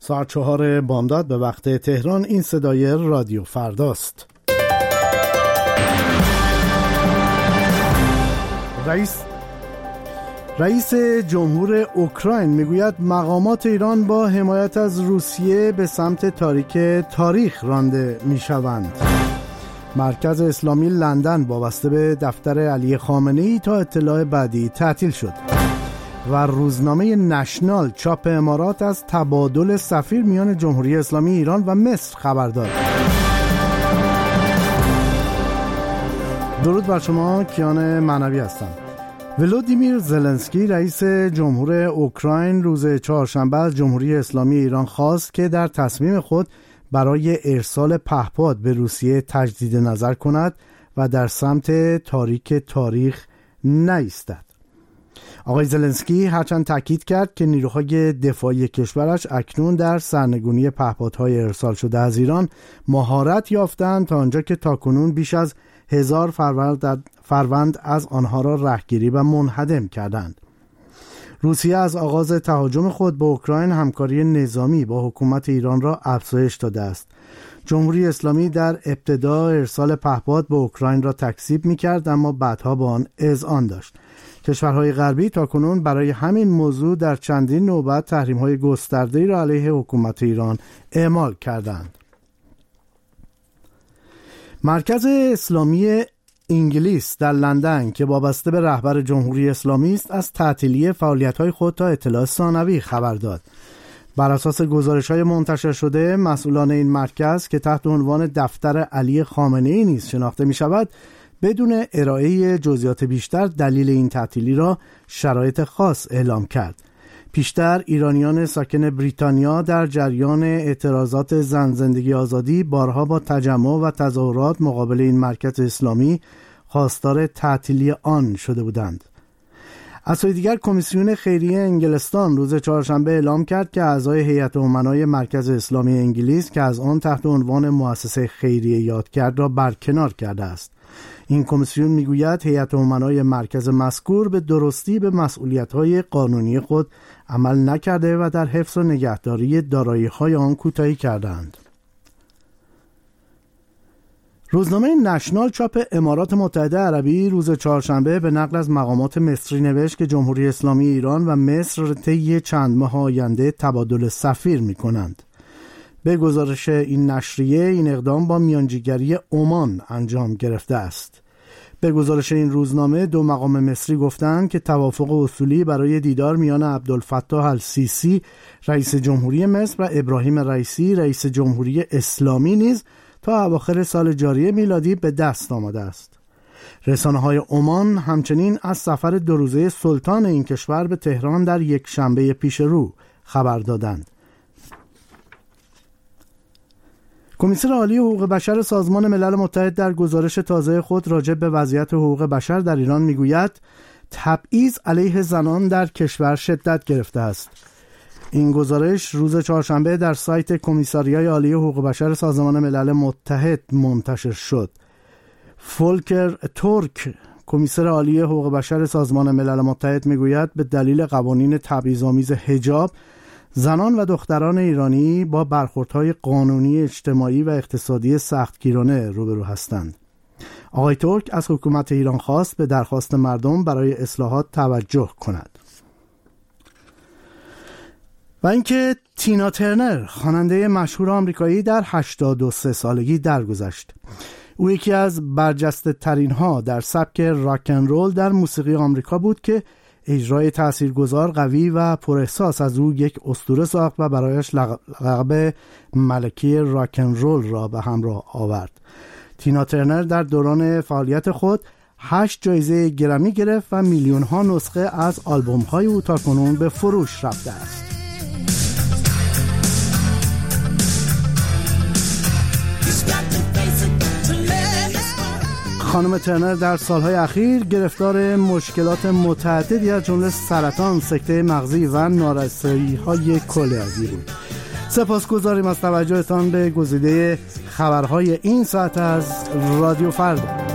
ساعت 4 بامداد به وقت تهران. این صدای رادیو فرداست. رئیس جمهور اوکراین میگوید مقامات ایران با حمایت از روسیه به سمت تاریک تاریخ رانده میشوند. مرکز اسلامی لندن وابسته به دفتر علی خامنه‌ای تا اطلاع بعدی تعطیل شد. و روزنامه نشنال چاپ امارات از تبادل سفیر میان جمهوری اسلامی ایران و مصر خبر داد. درود بر شما، کیان معنوی هستم. ولودیمیر زلنسکی رئیس جمهور اوکراین روز چهارشنبه از جمهوری اسلامی ایران خواست که در تصمیم خود برای ارسال پهپاد به روسیه تجدید نظر کند و در سمت تاریک تاریخ نایستد. آقای زلنسکی هرچند تاکید کرد که نیروهای دفاعی کشورش اکنون در سرنگونی پهپادهای ارسال شده از ایران مهارت یافتند تا آنجا که تاکنون بیش از 1000 فروند از آنها را رهگیری و منهدم کردند. روسیه از آغاز تهاجم خود به اوکراین همکاری نظامی با حکومت ایران را افزایش داده است. جمهوری اسلامی در ابتدا ارسال پهپاد به اوکراین را تکذیب می‌کرد، اما بعدها با آن اذعان داشت. کشورهای غربی تاکنون برای همین موضوع در چندین نوبت تحریم‌های گسترده‌ای را علیه حکومت ایران اعمال کردند. مرکز اسلامی انگلیس در لندن که وابسته به رهبر جمهوری اسلامی است از تعطیلی فعالیت‌های خود تا اطلاع ثانوی خبر داد. بر اساس گزارش‌های منتشر شده، مسئولان این مرکز که تحت عنوان دفتر علی خامنه‌ای نیز شناخته می‌شود، بدون ارائه جزئیات بیشتر دلیل این تعطیلی را شرایط خاص اعلام کرد. پیشتر ایرانیان ساکن بریتانیا در جریان اعتراضات زن زندگی آزادی بارها با تجمع و تظاهرات مقابل این مرکز اسلامی خواستار تعطیلی آن شده بودند. از سوی دیگر کمیسیون خیریه انگلستان روز چهارشنبه اعلام کرد که اعضای هیئت امنای مرکز اسلامی انگلیس که از آن تحت عنوان مؤسسه خیریه یاد کرد را برکنار کرده است. این کمیسیون میگوید هیئت امنای مرکز مذکور به درستی به مسئولیت‌های قانونی خود عمل نکرده و در حفظ و نگهداری دارایی‌های آن کوتاهی کردند. روزنامه نشنال چاپ امارات متحده عربی روز چهارشنبه به نقل از مقامات مصری نوشت که جمهوری اسلامی ایران و مصر طی چند ماه آینده تبادل سفیر می‌کنند. به گزارش این نشریه این اقدام با میانجیگری عمان انجام گرفته است. به گزارش این روزنامه دو مقام مصری گفتند که توافق اصولی برای دیدار میان عبدالفتاح السیسی رئیس جمهوری مصر و ابراهیم رئیسی رئیس جمهوری اسلامی نیز تا اواخر سال جاری میلادی به دست آمده است. رسانه‌های عمان همچنین از سفر 2 روزه سلطان این کشور به تهران در یک شنبه پیش رو خبر دادند. کمیسر عالی حقوق بشر سازمان ملل متحد در گزارش تازه خود راجع به وضعیت حقوق بشر در ایران میگوید تبعیض علیه زنان در کشور شدت گرفته است. این گزارش روز چهارشنبه در سایت کمیساریای عالی حقوق بشر سازمان ملل متحد منتشر شد. فولکر تورک کمیسر عالی حقوق بشر سازمان ملل متحد میگوید به دلیل قوانین تبعیض‌آمیز حجاب زنان و دختران ایرانی با برخوردهای قانونی، اجتماعی و اقتصادی سختگیرانه روبرو هستند. آقای ترک از حکومت ایران خواست به درخواست مردم برای اصلاحات توجه کند. و اینکه تینا ترنر خواننده مشهور آمریکایی در 83 سالگی درگذشت. او یکی از برجسته ترین ها در سبک راک اند رول در موسیقی آمریکا بود که اجرای تاثیرگذار، قوی و پراحساس از او یک اسطوره ساخت و برایش لقب ملکه راک اند رول را به همراه آورد. تینا ترنر در دوران فعالیت خود 8 جایزه گرمی گرفت و میلیون ها نسخه از آلبوم های او تاکنون به فروش رفته است. خانم ترنر در سالهای اخیر گرفتار مشکلات متعددی از جمله سرطان، سکته مغزی و نارسایی‌های کلیوی بود. سپاسگزاریم از توجهتان به گزیده خبرهای این ساعت از رادیو فردا.